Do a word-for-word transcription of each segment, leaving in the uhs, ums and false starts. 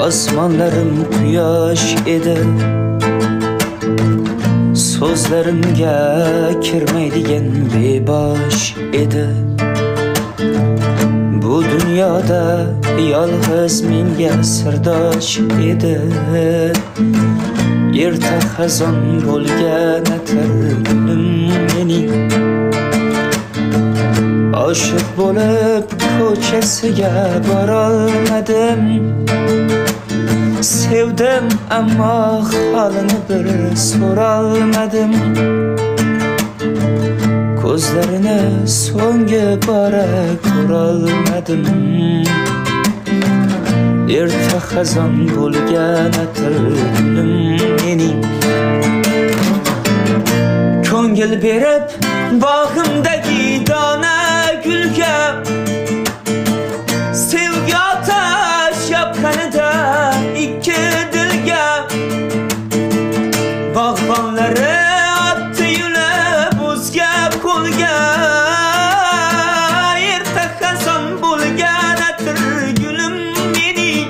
Osmonlarim quyosh edi, so'zlarimga kirmaydigan bebosh edi. Bu dunyoda yolg'iz menga sirdosh edi. Erta xazon bo'lgan atir gulim mening, oshiq bo'lib ko'chasiga borolmadim. Sevdim ammo holini bir so'rolmadim. Ko'zlarini so'nggi bora ko'rolmadim. Erta xazon bo'lgan atir gulim mening, ko'ngil berib bog'imdagi dona gulga, sevgi otash yoqqanida ikki dilga. Bog'bonlari otdi yulib o'zga qo'lga, erta xazon bo'lgan atir gulim mening.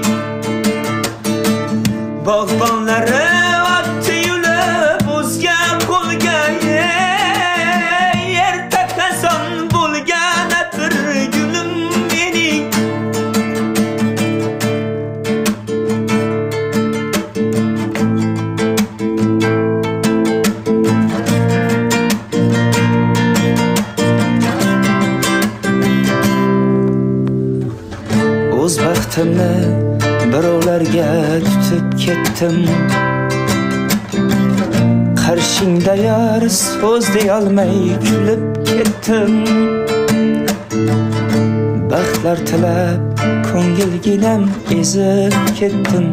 Bog'bonlari otdi yulib o'zga qo'lga, erta xazon bo'lgan atir gulim mening. O'z baxtimni birovlarga tutib ketdim. Qarshingda yor so'z deyolmay kulib ketdim. Baxtlar tilab ko'ngilginam ezib ketdim.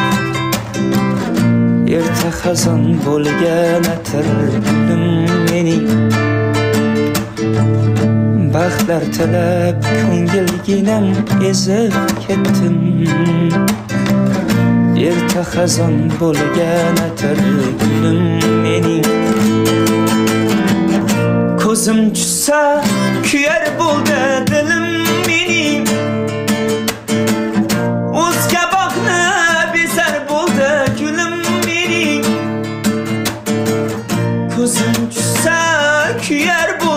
Erta xazon bo'lgan atir gulim mening, baxtlar tilab ko'ngilginam ezib ketdim. Erta xazon bo'lgan atir gulim mening. Ko'zim tushsa kuyar bo'ldi dilim mening, o'zga bog'ni bezar bo'ldi gulim mening. Ko'zim tushsa kuyar bo'ldi